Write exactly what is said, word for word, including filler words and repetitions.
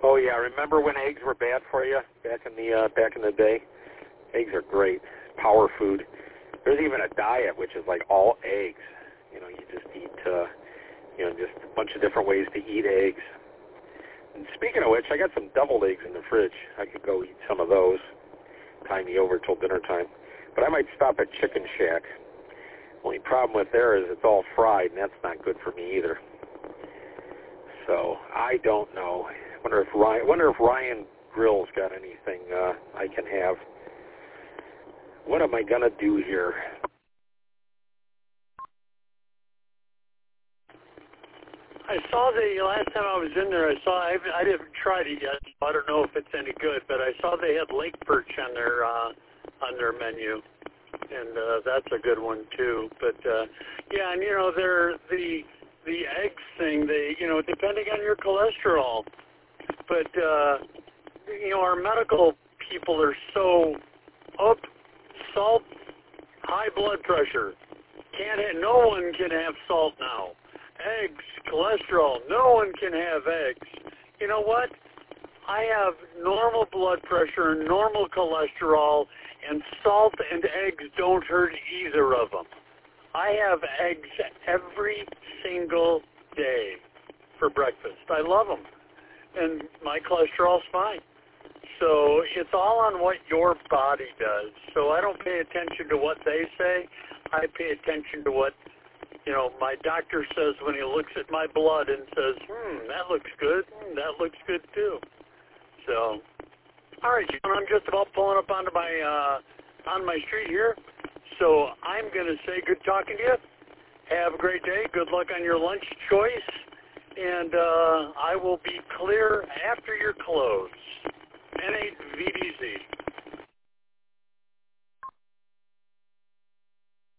Oh yeah, remember when eggs were bad for you back in the uh, back in the day? Eggs are great, power food. There's even a diet which is like all eggs. You know, you just eat, uh, you know, just a bunch of different ways to eat eggs. And speaking of which, I got some deviled eggs in the fridge. I could go eat some of those. Time me over till dinner time. But I might stop at Chicken Shack. Only problem with there is it's all fried, and that's not good for me either. So I don't know. Wonder if Ryan, wonder if Ryan Grill's got anything uh, I can have. What am I gonna do here? I saw the last time I was in there. I saw I, I didn't try it yet. So I don't know if it's any good, but I saw they had lake perch on their uh, on their menu, and uh, that's a good one too. But uh, yeah, and you know, they're the the eggs thing. They you know depending on your cholesterol, but uh, you know our medical people are so up salt, high blood pressure. Can't have, no one can have salt now. Eggs, cholesterol, no one can have eggs. You know what? I have normal blood pressure, normal cholesterol, and salt and eggs don't hurt either of them. I have eggs every single day for breakfast. I love them, and my cholesterol's fine. So it's all on what your body does. So I don't pay attention to what they say. I pay attention to what, you know, my doctor says when he looks at my blood and says, hmm, that looks good. Hmm, that looks good too. So, all right, John, I'm just about pulling up onto my, uh, on my street here. So I'm going to say good talking to you. Have a great day. Good luck on your lunch choice. And uh, I will be clear after your close. N eight V D Z.